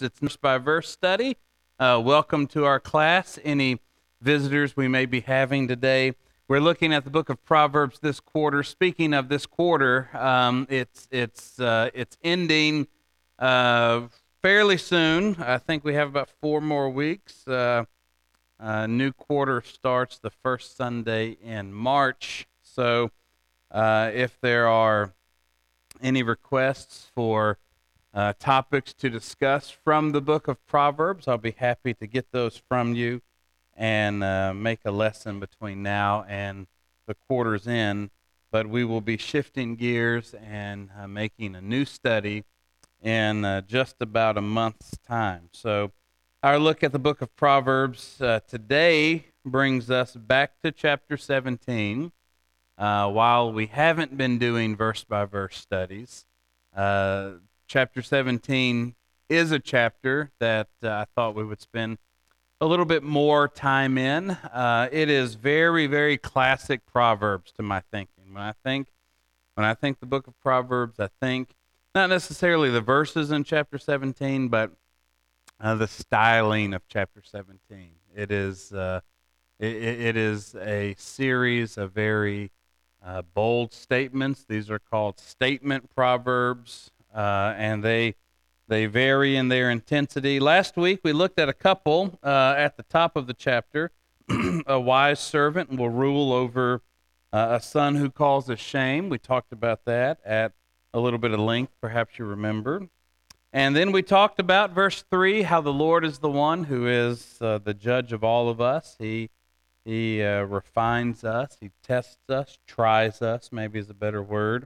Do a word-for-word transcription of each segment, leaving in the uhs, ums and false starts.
It's verse by verse study. Uh, welcome to our class. Any visitors we may be having today? We're looking at the book of Proverbs this quarter. Speaking of this quarter, um, it's it's uh, it's ending uh, fairly soon. I think we have about four more weeks. Uh, uh, new quarter starts the first Sunday in March. So, uh, if there are any requests for Uh, topics to discuss from the book of Proverbs, I'll be happy to get those from you and uh, make a lesson between now and the quarter's end. But we will be shifting gears and uh, making a new study in uh, just about a month's time. So our look at the book of Proverbs uh, today brings us back to chapter seventeen. Uh, while we haven't been doing verse-by-verse studies, uh, Chapter seventeen is a chapter that uh, I thought we would spend a little bit more time in. Uh, it is very, very classic Proverbs to my thinking. When I think, when I think the book of Proverbs, I think not necessarily the verses in chapter seventeen, but uh, the styling of chapter seventeen. It is, uh, it, it is a series of very uh, bold statements. These are called statement proverbs. Uh, and they they vary in their intensity. Last week we looked at a couple uh, at the top of the chapter. A wise servant will rule over uh, a son who causes shame. We talked about that at a little bit of length, perhaps you remember. And then we talked about verse three, how the Lord is the one who is uh, the judge of all of us. He he uh, refines us, he tests us, tries us, maybe is a better word,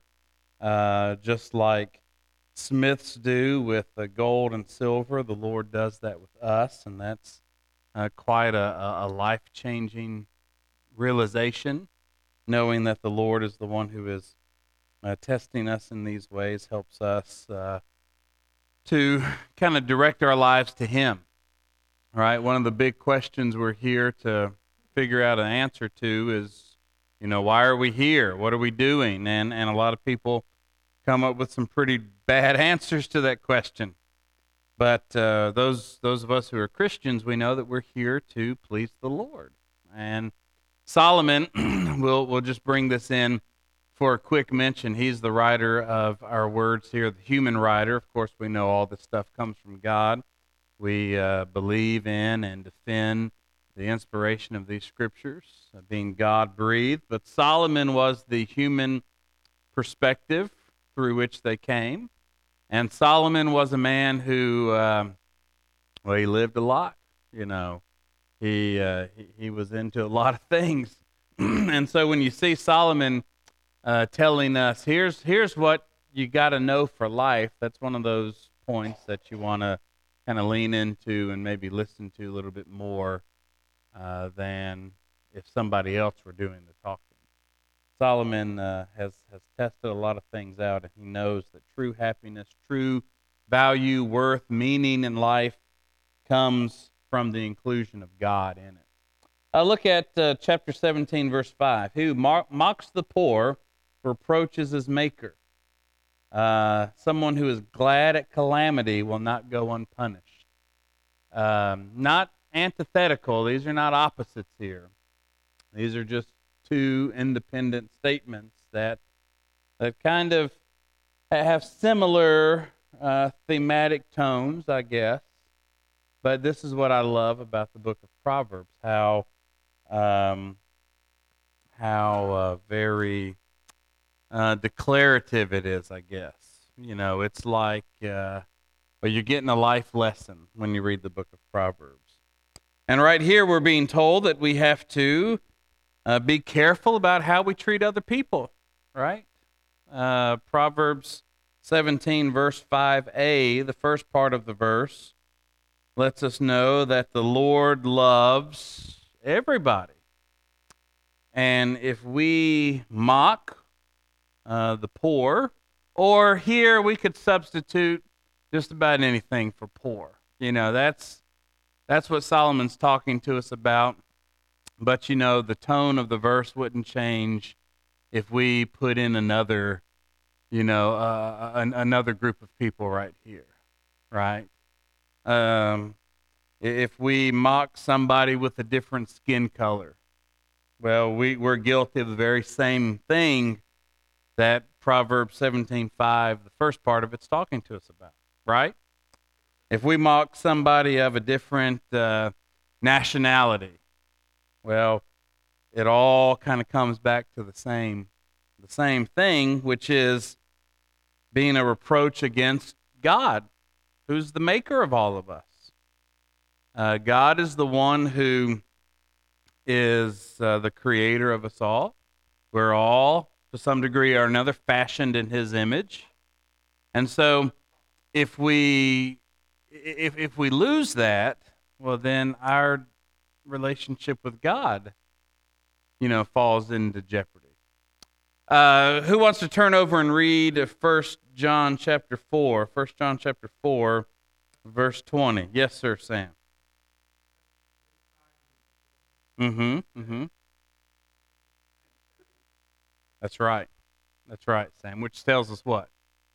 uh, just like smiths do with the gold and silver. The Lord does that with us, and that's uh, quite a, a life-changing realization, knowing that the Lord is the one who is uh, testing us in these ways, helps us uh, to kind of direct our lives to Him. All right, one of the big questions we're here to figure out an answer to is, you know, why are we here? What are we doing? And and a lot of people come up with some pretty bad answers to that question. But uh, those those of us who are Christians, we know that we're here to please the Lord. And Solomon, we'll, we'll just bring this in for a quick mention. He's the writer of our words here, the human writer. Of course, we know all this stuff comes from God. We uh, believe in and defend the inspiration of these scriptures, uh, being God-breathed. But Solomon was the human perspective through which they came. And Solomon was a man who, um, well, he lived a lot, you know. He, uh, he, he was into a lot of things. And so when you see Solomon uh, telling us, here's, here's what you got to know for life, that's one of those points that you want to kind of lean into and maybe listen to a little bit more uh, than if somebody else were doing the talking. Solomon uh, has, has tested a lot of things out, and he knows that true happiness, true value, worth, meaning in life comes from the inclusion of God in it. Uh, look at uh, chapter seventeen, verse five. Who mo- mocks the poor reproaches his maker. Uh, someone who is glad at calamity will not go unpunished. Um, not antithetical. These are not opposites here. These are just two independent statements that that kind of have similar uh, thematic tones, I guess. But this is what I love about the book of Proverbs: how um, how uh, very uh, declarative it is. I guess you know it's like uh, well, you're getting a life lesson when you read the book of Proverbs. And right here, we're being told that we have to Uh, be careful about how we treat other people, right? Uh, Proverbs seventeen, verse five a, the first part of the verse, lets us know that the Lord loves everybody. And if we mock uh, the poor, or here we could substitute just about anything for poor. You know, that's that's what Solomon's talking to us about. But, you know, the tone of the verse wouldn't change if we put in another, you know, uh, an, another group of people right here, right? Um, if we mock somebody with a different skin color, well, we, we're guilty of the very same thing that Proverbs seventeen five, the first part of it's talking to us about, right? If we mock somebody of a different uh, nationality, well, it all kind of comes back to the same, the same thing, which is being a reproach against God, who's the maker of all of us. Uh, God is the one who is uh, the creator of us all. We're all, to some degree or another, fashioned in His image, and so if we if if we lose that, well, then our relationship with God, you know, falls into jeopardy. Uh, who wants to turn over and read First John chapter four? First John chapter four, verse twenty. Yes, sir, Sam. Mm-hmm. Mm-hmm. That's right. That's right, Sam. Which tells us what?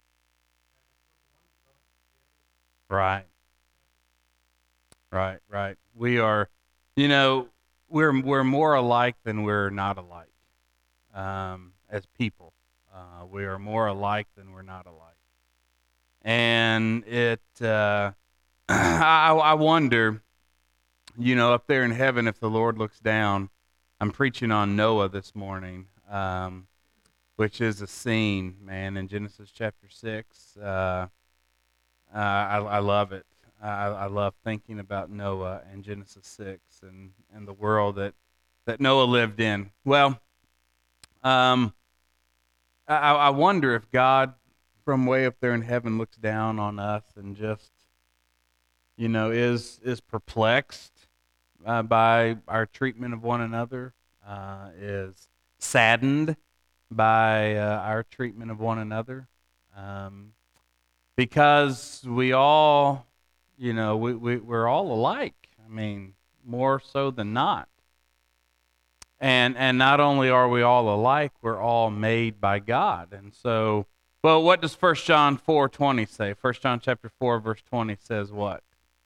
Right. Right. Right. We are, you know, we're we're more alike than we're not alike. Um, as people, uh, we are more alike than we're not alike. And it, uh, I, I wonder, you know, up there in heaven, if the Lord looks down. I'm preaching on Noah this morning, um, which is a scene, man, in Genesis chapter six. Uh, uh, I, I love it. I, I love thinking about Noah and Genesis six and, and the world that, that Noah lived in. Well, um, I, I wonder if God, from way up there in heaven, looks down on us and just, you know, is is perplexed uh, by our treatment of one another, uh, is saddened by uh, our treatment of one another, um, because we all, you know, we, we we're all alike. I mean, more so than not. And and not only are we all alike, we're all made by God. And so, well, what does First John four twenty say? First John chapter four, verse twenty says what?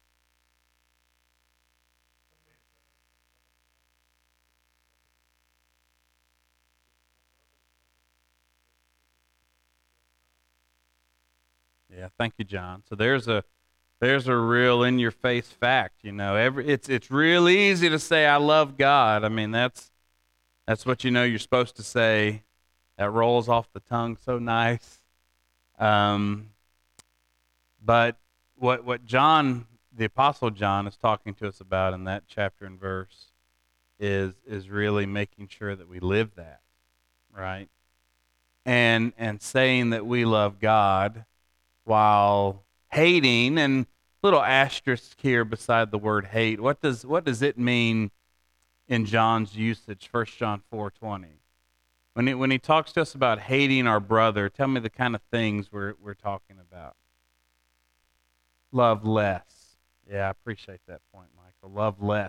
Yeah, thank you, John. So there's a there's a real in your face fact, you know. Every it's it's real easy to say I love God. I mean, that's that's what you know you're supposed to say. That rolls off the tongue so nice. Um, but what what John, the Apostle John, is talking to us about in that chapter and verse is is really making sure that we live that, right? And and saying that we love God while hating, and little asterisk here beside the word hate. What does what does it mean in John's usage? First John four twenty. When he, when he talks to us about hating our brother, tell me the kind of things we're we're talking about. Love less. Yeah, I appreciate that point, Michael. Love less.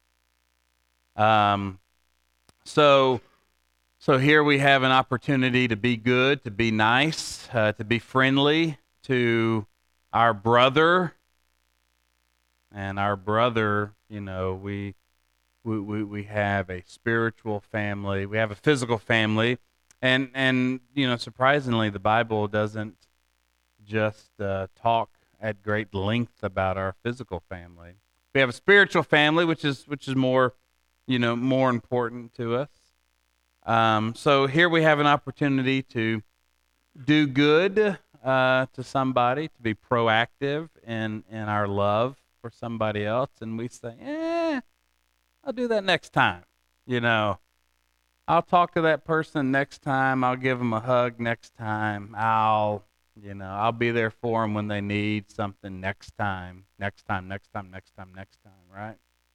Um, so so here we have an opportunity to be good, to be nice, uh, to be friendly to our brother. And our brother, you know, we, we we we have a spiritual family, we have a physical family, and and you know, surprisingly, the Bible doesn't just uh, talk at great length about our physical family. We have a spiritual family, which is which is more, you know, more important to us. Um, so here we have an opportunity to do good uh, to somebody, to be proactive in in our love for somebody else, and we say, "Eh, I'll do that next time." You know, I'll talk to that person next time. I'll give them a hug next time. I'll, you know, I'll be there for them when they need something next time. Next time, next time, next time, next time, right?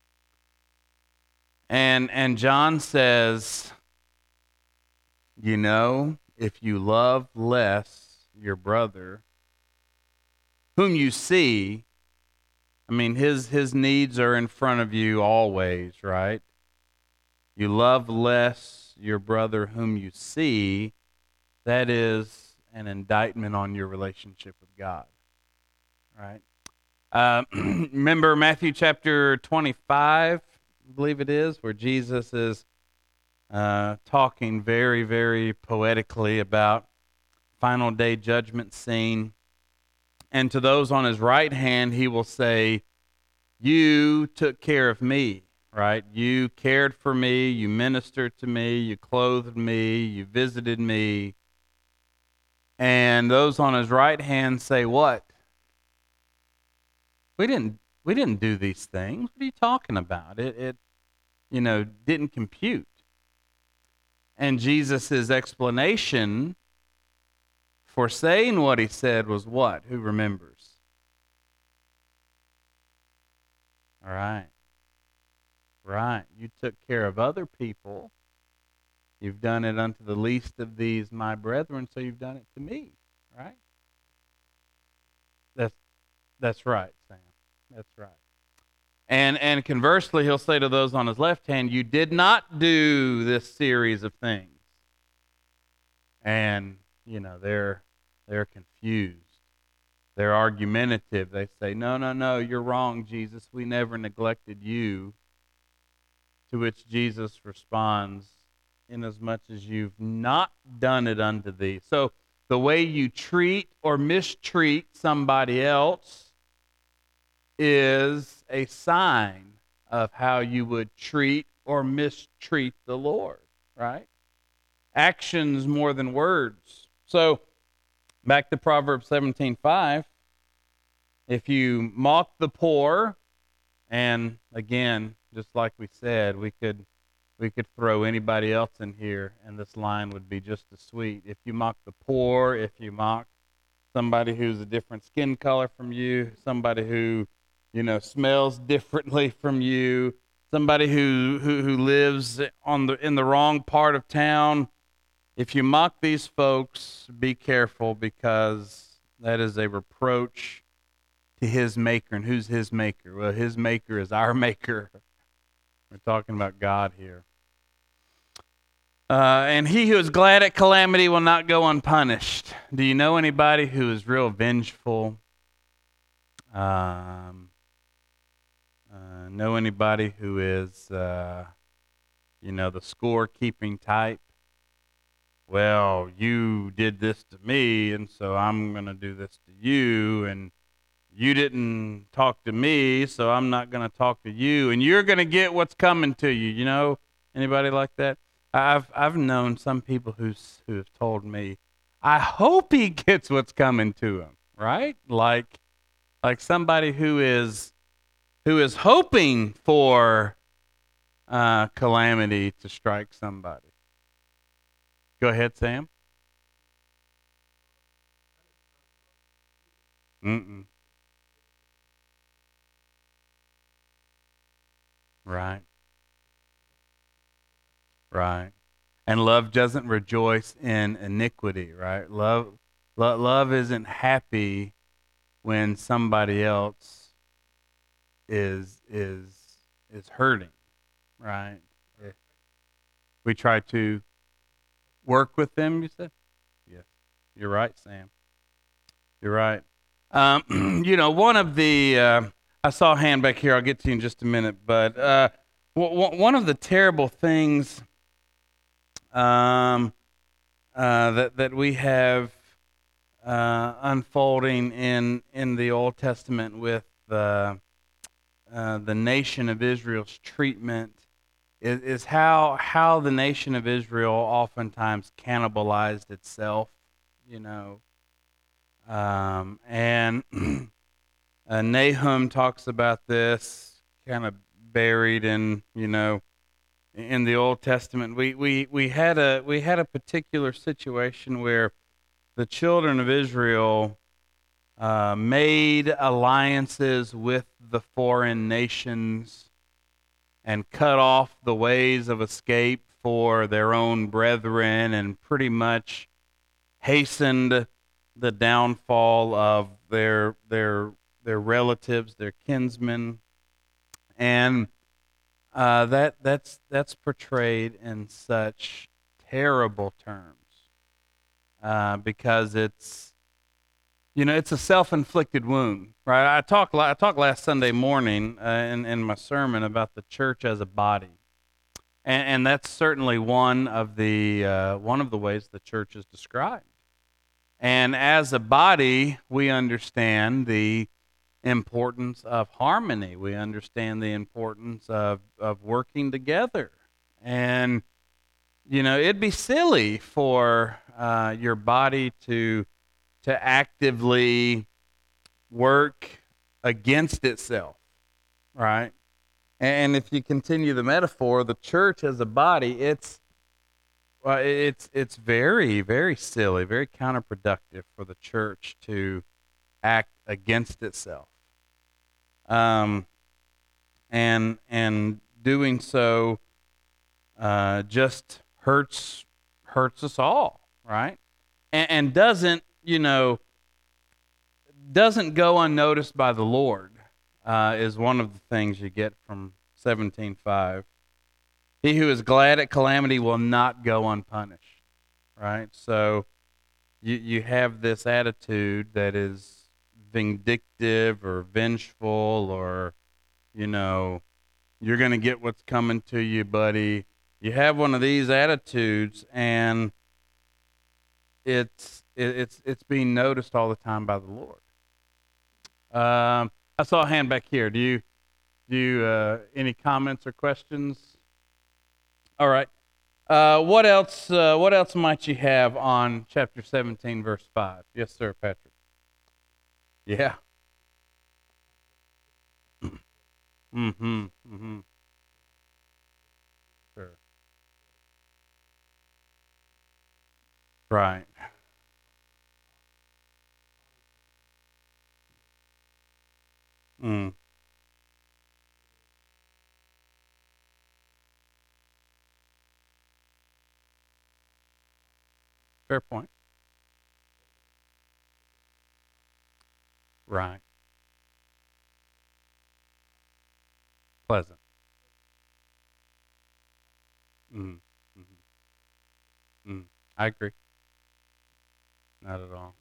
And and John says, you know, if you love less your brother, whom you see, I mean, his his needs are in front of you always, right? You love less your brother whom you see, that is an indictment on your relationship with God, right? Uh, remember Matthew chapter twenty-five, I believe it is, where Jesus is uh, talking very, very poetically about final day judgment scene. And to those on his right hand, he will say, you took care of me, right? You cared for me, you ministered to me, you clothed me, you visited me. And those on his right hand say, what? We didn't we didn't do these things. What are you talking about? It it you know didn't compute. And Jesus' explanation for saying what he said was what? Who remembers? All right. Right. You took care of other people. You've done it unto the least of these my brethren, so you've done it to me. Right? That's that's right, Sam. That's right. And and conversely, he'll say to those on his left hand, you did not do this series of things. And, you know, they're they're confused. They're argumentative. They say, no, no, no, you're wrong, Jesus. We never neglected you. To which Jesus responds, inasmuch as you've not done it unto thee. So the way you treat or mistreat somebody else is a sign of how you would treat or mistreat the Lord, right? Actions more than words. So back to Proverbs seventeen five. If you mock the poor, and again, just like we said, we could we could throw anybody else in here and this line would be just as sweet. If you mock the poor, if you mock somebody who's a different skin color from you, somebody who, you know, smells differently from you, somebody who, who, who lives on the in the wrong part of town, if you mock these folks, be careful, because that is a reproach to his maker. And who's his maker? Well, his maker is our maker. We're talking about God here. Uh, and he who is glad at calamity will not go unpunished. Do you know anybody who is real vengeful? Um, uh, know anybody who is, uh, you know, the score-keeping type? Well, you did this to me, and so I'm going to do this to you, and you didn't talk to me, so I'm not going to talk to you, and you're going to get what's coming to you. You know anybody like that? I've I've known some people who's who have told me, I hope he gets what's coming to him, right? Like like somebody who is who is hoping for uh, calamity to strike somebody. Go ahead, Sam. Mm-mm. Right. Right. And love doesn't rejoice in iniquity, right? Love, lo- love isn't happy when somebody else is is is hurting, right? Eh, We try to work with them. You said, yes, you're right, Sam. You're right. Um, you know, one of the uh, I saw a hand back here. I'll get to you in just a minute, but uh, w- w- one of the terrible things um, uh, that that we have uh, unfolding in in the Old Testament with uh, uh, the nation of Israel's treatment is, is how how the nation of Israel oftentimes cannibalized itself. You know, um, and uh, Nahum talks about this, kind of buried in you know in the Old Testament. We we we had a we had a particular situation where the children of Israel uh, made alliances with the foreign nations and cut off the ways of escape for their own brethren, and pretty much hastened the downfall of their their their relatives, their kinsmen, and uh, that that's that's portrayed in such terrible terms uh, because it's You know, it's a self-inflicted wound, right? I talked I talked last Sunday morning uh, in in my sermon about the church as a body, and, and that's certainly one of the uh, one of the ways the church is described. And as a body, we understand the importance of harmony. We understand the importance of of working together, and you know, it'd be silly for uh, your body to to actively work against itself, right? And if you continue the metaphor, the church as a body, it's well, it's it's very very silly, very counterproductive for the church to act against itself, um, and and doing so uh, just hurts hurts us all, right? And, and doesn't you know doesn't go unnoticed by the Lord. Uh, is one of the things you get from seventeen five. He who is glad at calamity will not go unpunished, right? So you you have this attitude that is vindictive or vengeful, or you know you're going to get what's coming to you, buddy. You have one of these attitudes, and it's it, it's it's being noticed all the time by the Lord. Um, I saw a hand back here. Do you do you, uh, any comments or questions? All right. Uh, what else? Uh, what else might you have on chapter seventeen, verse five? Yes, sir, Patrick. Yeah. Mm-hmm. Mm-hmm. Sure. Right. Mm. Fair point. Right. Pleasant. Mm. Mm-hmm. Mm. I agree. Not at all.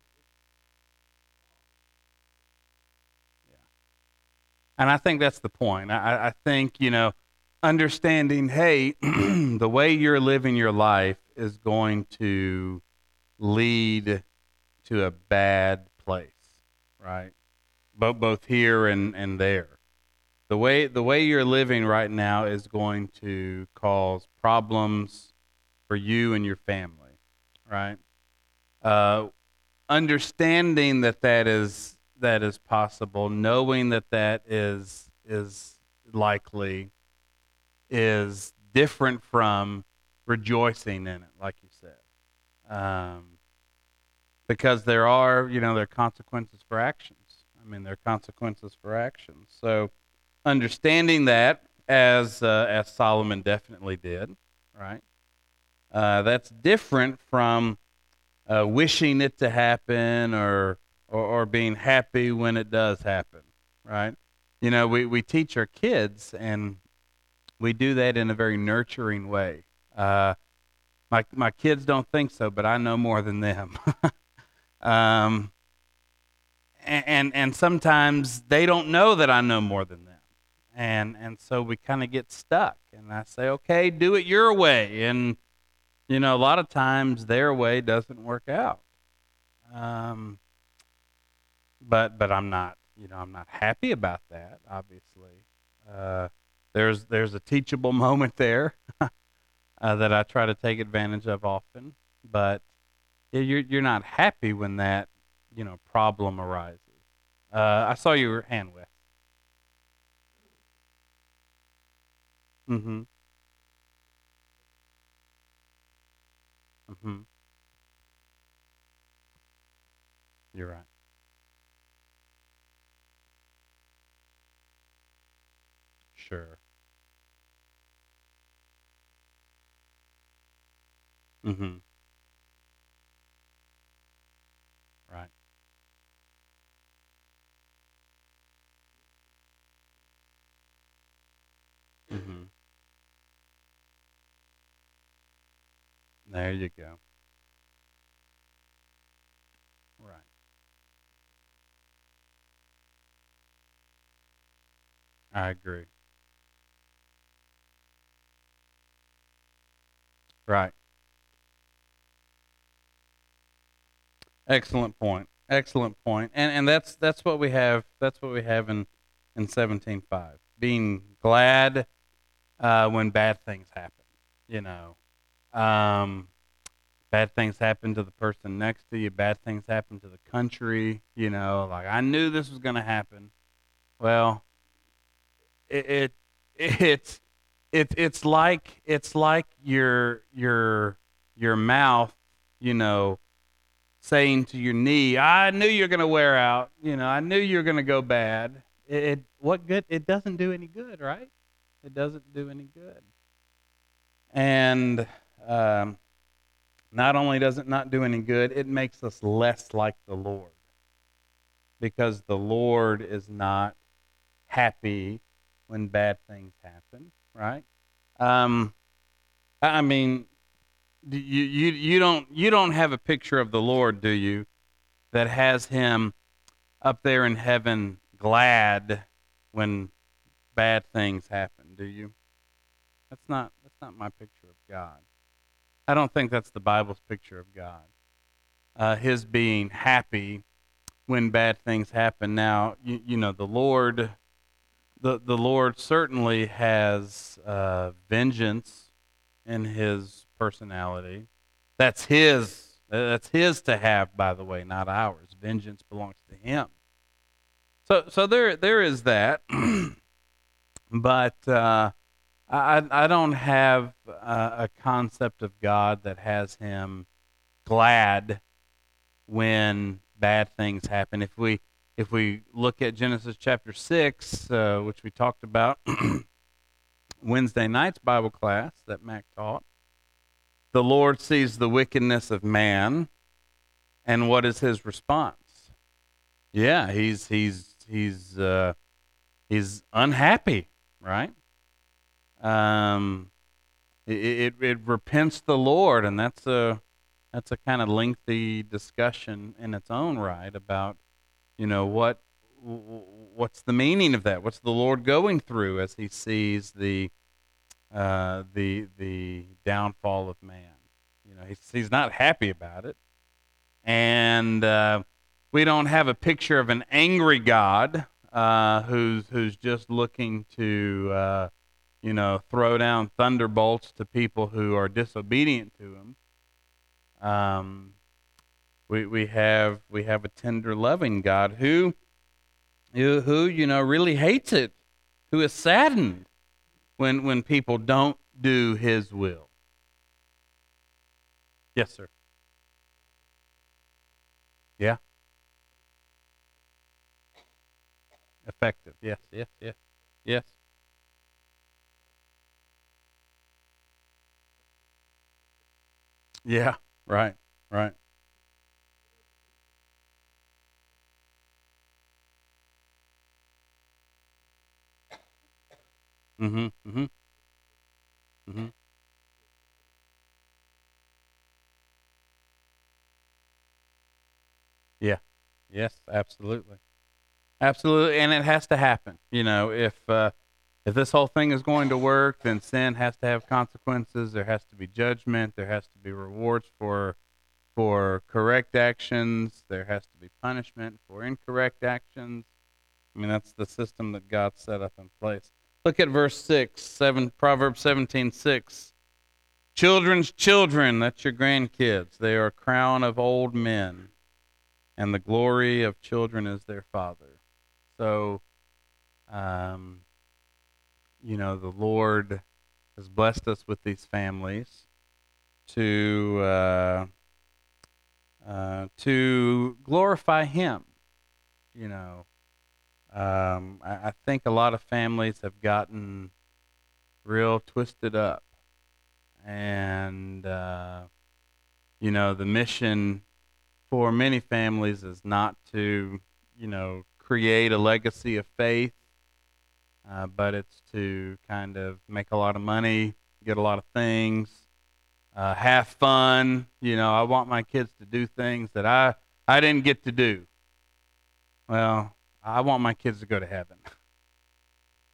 Yeah. And I think that's the point. I, I think, you know, understanding, hey, the way you're living your life is going to lead to a bad place, right? Both both here and, and there. The way the way you're living right now is going to cause problems for you and your family, right? Uh, Understanding that that is that is possible, knowing that that is is likely, is different from rejoicing in it, like you said, um, because there are you know there are consequences for actions. I mean, there are consequences for actions. So understanding that, as uh, as Solomon definitely did, right? Uh, that's different from uh, wishing it to happen, or, or or being happy when it does happen, right? You know, we, we teach our kids, and we do that in a very nurturing way. Uh, my my kids don't think so, but I know more than them. um, and, and and sometimes they don't know that I know more than them, and and so we kind of get stuck. And I say, okay, do it your way, and you know, a lot of times their way doesn't work out. Um, but but I'm not, you know, I'm not happy about that. Obviously, uh, there's there's a teachable moment there uh, that I try to take advantage of often. But yeah, you're you're not happy when that you know problem arises. Uh, I saw your hand with. Mm-hmm. Mm-hmm. You're right. Sure. Mm-hmm. Right. Mm-hmm. There you go. Right. I agree. Right. Excellent point. Excellent point. And and that's that's what we have. That's what we have in in seventeen five. Being glad uh, when bad things happen. You know, um, bad things happen to the person next to you. Bad things happen to the country. You know, like I knew this was going to happen. Well, it, it it's it, it's like it's like your your your mouth. You know, saying to your knee, "I knew you're going to wear out. You know, I knew you're going to go bad." It, it what good? It doesn't do any good, right? It doesn't do any good. And um, not only does it not do any good, it makes us less like the Lord, because the Lord is not happy when bad things happen, right? Um, I I mean, do you you you don't you don't have a picture of the Lord, do you? That has him up there in heaven glad when bad things happen, do you? That's not that's not my picture of God. I don't think that's the Bible's picture of God. Uh, his being happy when bad things happen. Now, you, you know, the Lord the the Lord certainly has uh, vengeance in his personality. That's his that's his to have, by the way, not ours. Vengeance belongs to him. So so there there is that. But uh, I I don't have uh, a concept of God that has him glad when bad things happen. If we if we look at Genesis chapter six, uh, which we talked about Wednesday night's Bible class that Mac taught, the Lord sees the wickedness of man, and what is his response? Yeah, he's he's he's uh, he's unhappy, right? Um, it, it it repents the Lord, and that's a that's a kind of lengthy discussion in its own right about, you know, what what's the meaning of that? What's the Lord going through as he sees the uh, the the downfall of man? You know, he's he's not happy about it, and uh, we don't have a picture of an angry God uh, who's who's just looking to uh, you know throw down thunderbolts to people who are disobedient to him. Um, we we have we have a tender, loving God who who, who you know really hates it, who is saddened when when people don't do His will. Yes, sir. Yeah, effective. Yes, yes, yes, yes. Yeah, right, right. Mm-hmm. Mm-hmm. Mm-hmm. Yeah. Yes, absolutely. Absolutely, and it has to happen. You know, if uh, if this whole thing is going to work, then sin has to have consequences. There has to be judgment. There has to be rewards for for correct actions. There has to be punishment for incorrect actions. I mean, that's the system that God set up in place. Look at verse six, seven, Proverbs seventeen six. Children's children, that's your grandkids. They are a crown of old men, and the glory of children is their father. So, um, you know, the Lord has blessed us with these families to uh, uh, to glorify Him. You know, um, I, I think a lot of families have gotten real twisted up, and uh, you know, the mission for many families is not to, you know, create a legacy of faith, uh, but it's to kind of make a lot of money, get a lot of things, uh, have fun. You know, I want my kids to do things that I I didn't get to do. Well, I want my kids to go to heaven,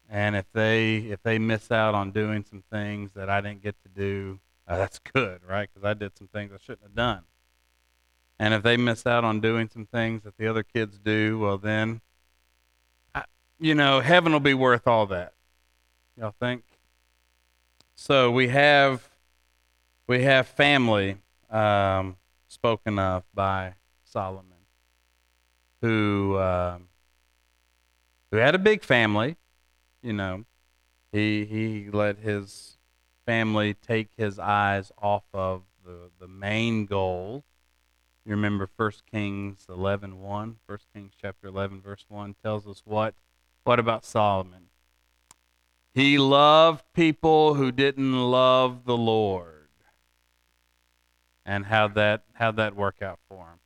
And if they if they miss out on doing some things that I didn't get to do, uh, that's good, right? Because I did some things I shouldn't have done. And if they miss out on doing some things that the other kids do, well then, I, you know, heaven will be worth all that. Y'all think? So we have we have family um, spoken of by Solomon, who um, who had a big family. You know, he he let his family take his eyes off of the, the main goal. You remember First Kings eleven one. First Kings chapter eleven, verse one tells us what? What about Solomon? He loved people who didn't love the Lord. And how'd that, how'd that work out for him?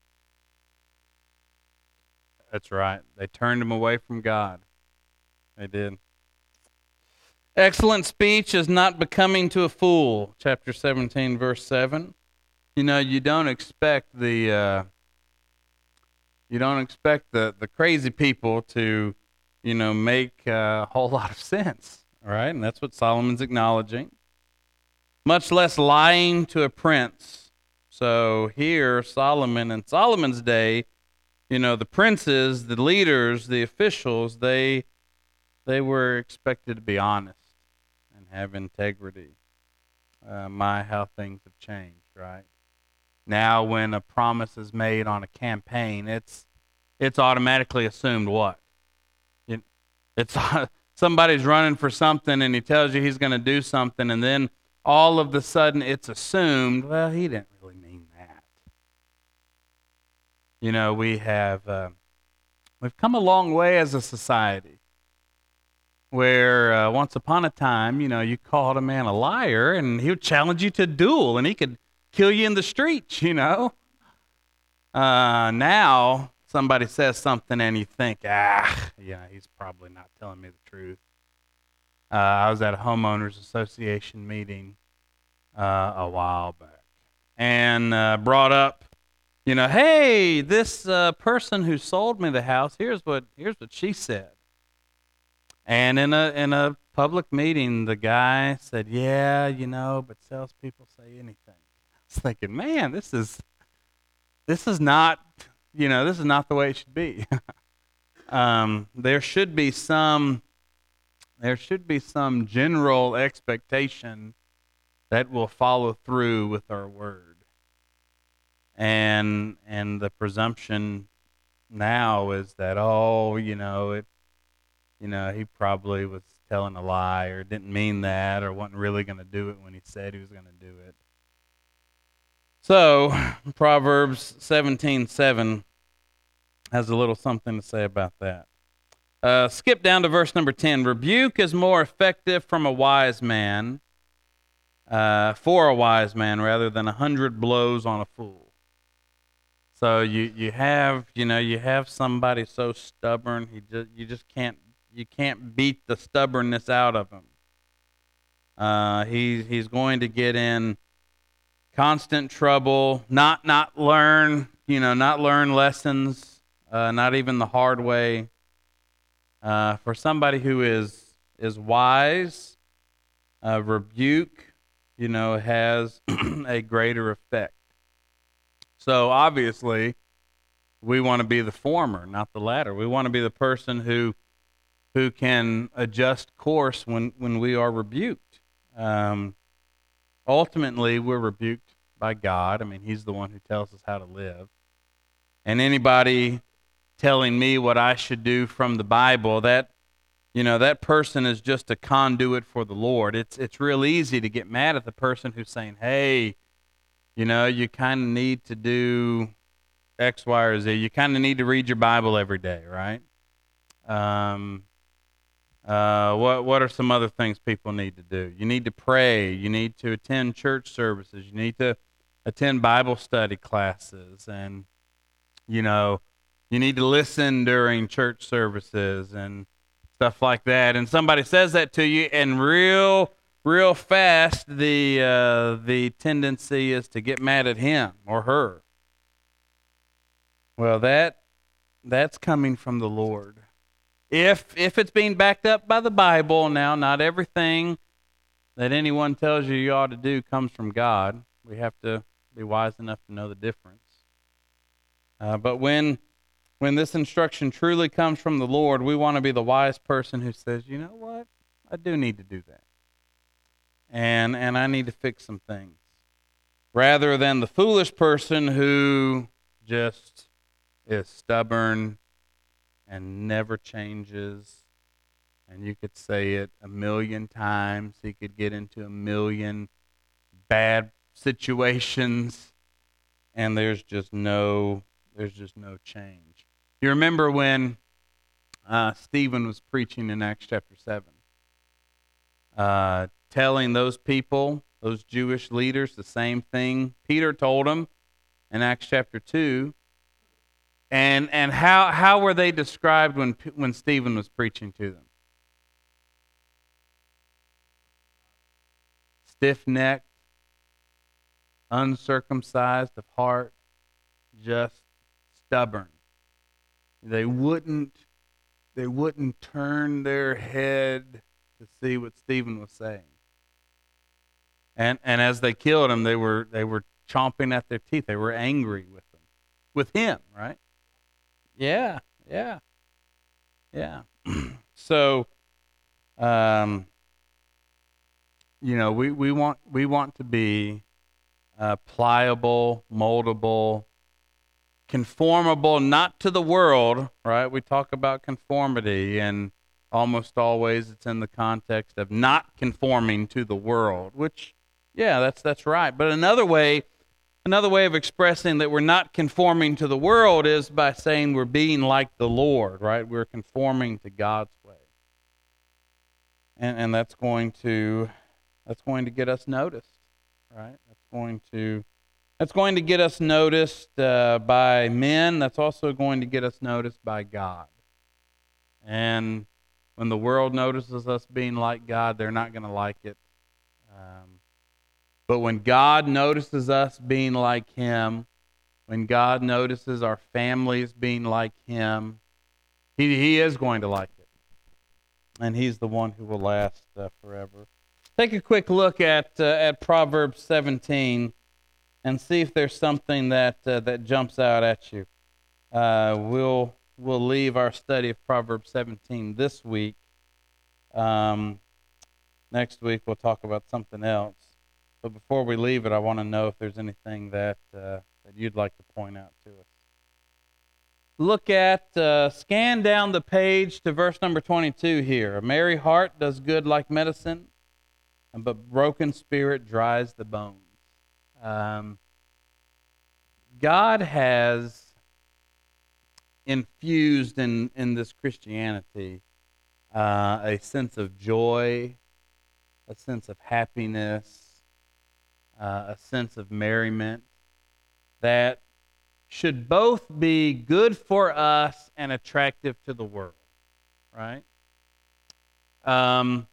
That's right. They turned him away from God. They did. Excellent speech is not becoming to a fool. Chapter seventeen, verse seven. You know, you don't expect the uh, you don't expect the, the crazy people to, you know, make a whole lot of sense, all right? And that's what Solomon's acknowledging. Much less lying to a prince. So here, Solomon, in Solomon's day, you know, the princes, the leaders, the officials, they they were expected to be honest and have integrity. Uh, my, how things have changed, right? Now, when a promise is made on a campaign, it's it's automatically assumed what? It, it's somebody's running for something, and he tells you he's going to do something, and then all of a sudden it's assumed, well, he didn't really mean that. You know, we have uh, we've come a long way as a society, where uh, once upon a time, you know, you called a man a liar, and he would challenge you to a duel, and he could kill you in the streets, you know. Uh, now, somebody says something and you think, ah, yeah, he's probably not telling me the truth. Uh, I was at a homeowners association meeting uh, a while back and uh, brought up, you know, hey, this uh, person who sold me the house, here's what here's what she said. And in a in a public meeting, the guy said, yeah, you know, but salespeople say anything. I was thinking, man, this is this is not, you know, this is not the way it should be. um, there should be some there should be some general expectation that will follow through with our word. And and the presumption now is that, oh, you know, it you know, he probably was telling a lie or didn't mean that or wasn't really going to do it when he said he was going to do it. So, Proverbs seventeen seven has a little something to say about that. Uh, skip down to verse number ten. Rebuke is more effective from a wise man, uh, for a wise man, rather than a hundred blows on a fool. So you, you have, you know, you have somebody so stubborn, he just, you just can't, you can't beat the stubbornness out of him. Uh, he, he's going to get in constant trouble, not not learn, you know, not learn lessons, uh, not even the hard way. Uh, for somebody who is is wise, uh, rebuke, you know, has a greater effect. So obviously, we want to be the former, not the latter. We want to be the person who who can adjust course when, when we are rebuked. Um, ultimately, we're rebuked by God. I mean, He's the one who tells us how to live. And anybody telling me what I should do from the Bible, that, you know, that person is just a conduit for the Lord. It's it's real easy to get mad at the person who's saying, hey, you know, you kind of need to do X, Y, or Z. You kind of need to read your Bible every day, right? Um, uh, what what are some other things people need to do? You need to pray. You need to attend church services. You need to attend Bible study classes, and you know, you need to listen during church services and stuff like that. And somebody says that to you, and real real fast, the uh, the tendency is to get mad at him or her. Well, that that's coming from the Lord. if if it's being backed up by the Bible. Now, not everything that anyone tells you you ought to do comes from God. We have to be wise enough to know the difference. Uh, but when when this instruction truly comes from the Lord, we want to be the wise person who says, you know what, I do need to do that. And and I need to fix some things. Rather than the foolish person who just is stubborn and never changes. And you could say it a million times. He could get into a million bad situations, and there's just no there's just no change. You remember when uh, Stephen was preaching in Acts chapter seven, uh, telling those people, those Jewish leaders, the same thing Peter told them in Acts chapter two. And and how how were they described when when Stephen was preaching to them? Stiff-necked, uncircumcised of heart, just stubborn. They wouldn't they wouldn't turn their head to see what Stephen was saying. And and as they killed him, they were they were chomping at their teeth. They were angry with them, with him, right? Yeah, yeah, yeah. So, um, you know, we, we want we want to be uh, pliable, moldable, conformable, not to the world, right? We talk about conformity, and almost always it's in the context of not conforming to the world, which, yeah, that's that's right. But another way. Another way of expressing that we're not conforming to the world is by saying we're being like the Lord, right? We're conforming to God's way. And and that's going to that's going to get us noticed, right? That's going to that's going to get us noticed uh, by men. That's also going to get us noticed by God. And when the world notices us being like God, they're not going to like it. Um, But when God notices us being like Him, when God notices our families being like Him, He, he is going to like it. And He's the one who will last uh, forever. Take a quick look at uh, at Proverbs seventeen and see if there's something that uh, that jumps out at you. Uh, we'll we'll leave our study of Proverbs seventeen this week. Um, next week we'll talk about something else. But before we leave it, I want to know if there's anything that uh, that you'd like to point out to us. Look at, uh, scan down the page to verse number twenty-two here. A merry heart does good like medicine, but broken spirit dries the bones. Um, God has infused in, in this Christianity uh, a sense of joy, a sense of happiness, Uh, a sense of merriment that should both be good for us and attractive to the world, right? Um,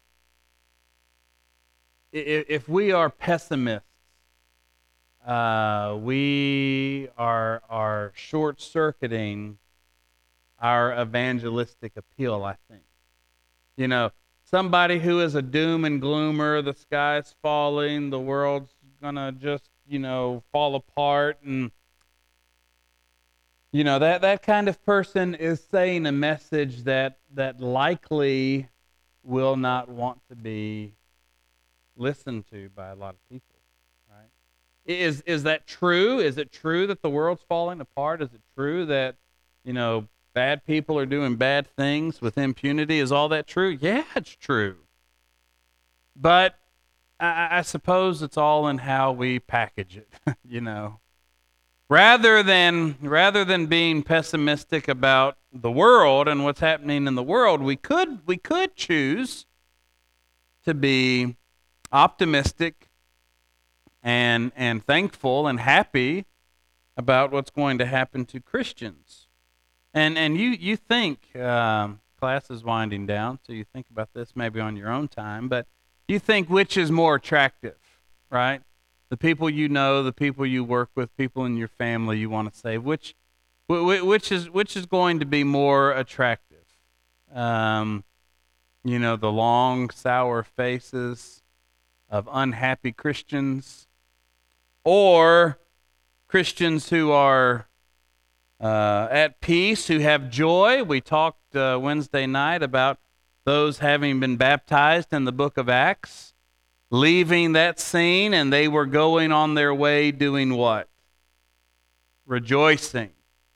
if, if we are pessimists, uh, we are are short-circuiting our evangelistic appeal, I think. You know, somebody who is a doom and gloomer, the sky's falling, the world's gonna just, you know, fall apart, and you know that that kind of person is saying a message that that likely will not want to be listened to by a lot of people, right? Is is that true? Is it true that the world's falling apart? Is it true that, you know, bad people are doing bad things with impunity? Is all that true? Yeah, it's true. But I, I suppose it's all in how we package it, you know. Rather than rather than being pessimistic about the world and what's happening in the world, we could we could choose to be optimistic and and thankful and happy about what's going to happen to Christians. And and you you think um, class is winding down, so you think about this maybe on your own time, but you think which is more attractive, right? The people you know, the people you work with, people in your family you want to save. Which which is which is going to be more attractive? Um, you know, the long, sour faces of unhappy Christians, or Christians who are uh, at peace, who have joy. We talked uh, Wednesday night about those having been baptized in the book of Acts, leaving that scene, and they were going on their way doing what? Rejoicing.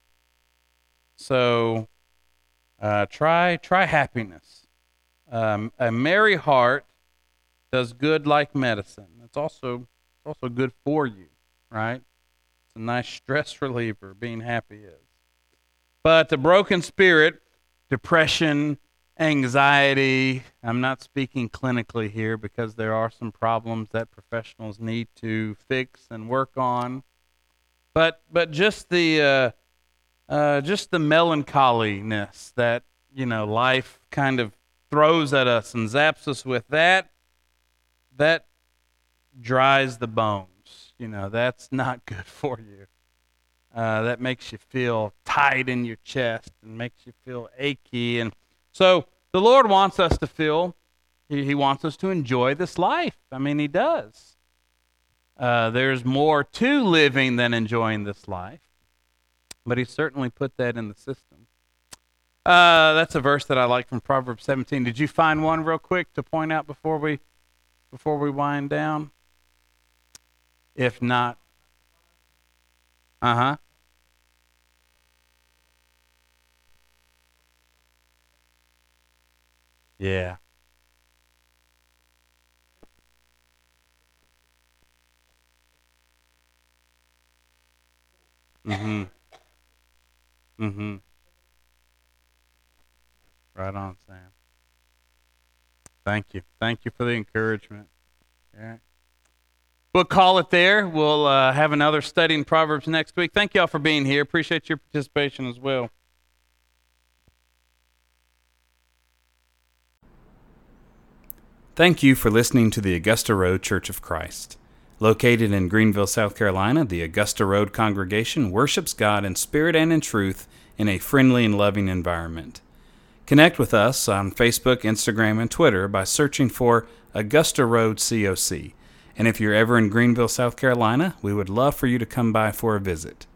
So uh, try try happiness. Um, a merry heart does good like medicine. It's also it's also good for you, right? It's a nice stress reliever, being happy is. But a broken spirit, depression, anxiety, I'm not speaking clinically here because there are some problems that professionals need to fix and work on. But but just the uh, uh, just the melancholiness that, you know, life kind of throws at us and zaps us with, that that dries the bones. You know, that's not good for you. Uh, that makes you feel tight in your chest and makes you feel achy. And so the Lord wants us to feel, he, he wants us to enjoy this life. I mean, he does. Uh, there's more to living than enjoying this life. But he certainly put that in the system. Uh, that's a verse that I like from Proverbs seventeen. Did you find one real quick to point out before we before we wind down? If not, uh-huh. Yeah. Mm-hmm. Mm-hmm. Right on, Sam. Thank you. Thank you for the encouragement. All right. We'll call it there. We'll uh, have another study in Proverbs next week. Thank you all for being here. Appreciate your participation as well. Thank you for listening to the Augusta Road Church of Christ. Located in Greenville, South Carolina, the Augusta Road congregation worships God in spirit and in truth in a friendly and loving environment. Connect with us on Facebook, Instagram, and Twitter by searching for Augusta Road C O C. And if you're ever in Greenville, South Carolina, we would love for you to come by for a visit.